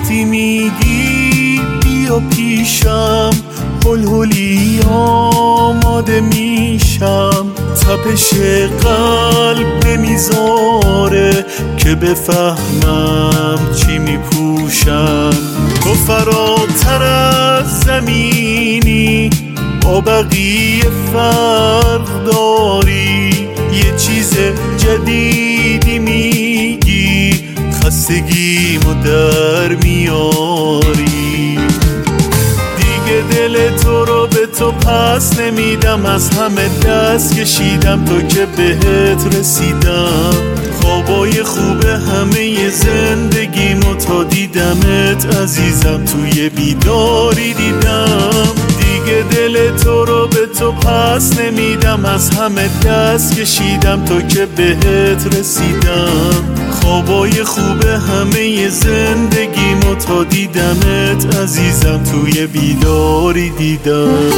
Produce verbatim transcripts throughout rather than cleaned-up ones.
وقتی میگی بیا پیشم، هل هلی آماده میشم. تپش قلب نمیذاره که بفهمم چی میپوشم. تو فراتر از زمینی، با بقیه فرق داری. یه چیز جدیدی میگی، خستگیمو در میاری. دیگه دل تو رو به تو پس نمیدم، از همه دست کشیدم تو که بهت رسیدم. خوابای خوب همه زندگیمو تا دیدمت عزیزم، توی بیداری دیدم. دیگه دل تو رو به تو پس نمیدم، از همه دست کشیدم تو که بهت رسیدم. خوابای خوب همه زندگیمو تا دیدمت عزیزم، توی بیداری دیدم.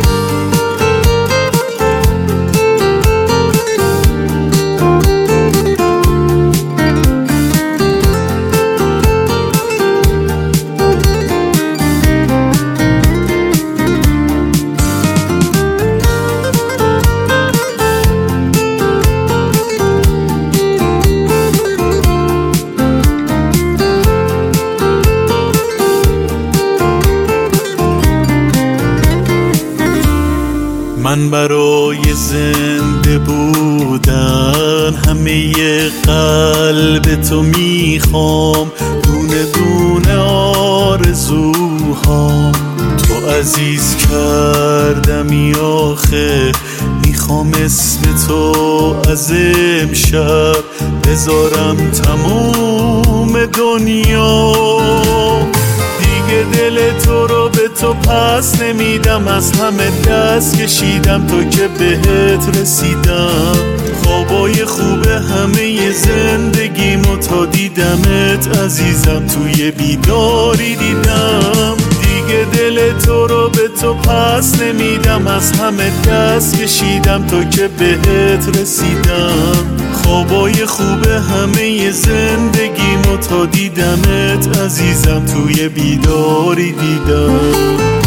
من برای زنده بودن همه قلب تو میخوام، دونه دونه آرزوهام. تو عزیز کردمی آخه، میخوام اسم تو از امشب بذارم تموم دنیا. دیگه دل تو رو به تو پس نمیدم، از همه دست کشیدم تو که بهت رسیدم. خوابای خوب همه زندگیمو تا دیدمت عزیزم، توی بیداری دیدم. دیگه دل تو رو به تو پس نمیدم، از همه دست کشیدم تو که بهت رسیدم. خوابای خوب همه زندگیمو تا دیدمت عزیزم، توی بیداری دیدم.